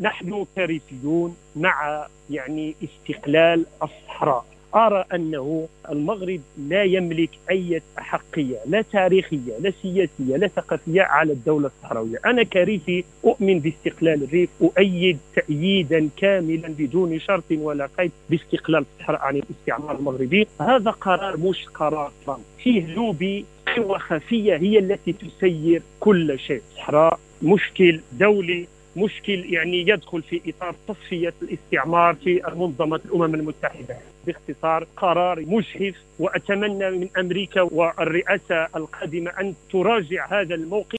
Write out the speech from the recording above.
نحن كارثيون مع استقلال الصحراء. أرى أنه المغرب لا يملك أي أحقية، لا تاريخية لا سياسية لا ثقافية، على الدولة الصحراوية. أنا كارثي أؤمن باستقلال الريف، أؤيد تأييدا كاملا بدون شرط ولا قيد باستقلال الصحراء عن الاستعمار المغربي. هذا قرار مش قرار فرنسي، فيه لوبي، قوى خفية هي التي تسير كل شيء. الصحراء مشكل دولي، مشكل يدخل في إطار تصفية الاستعمار في منظمة الأمم المتحدة. باختصار قرار مجحف، وأتمنى من أمريكا والرئاسة القادمة أن تراجع هذا الموقف.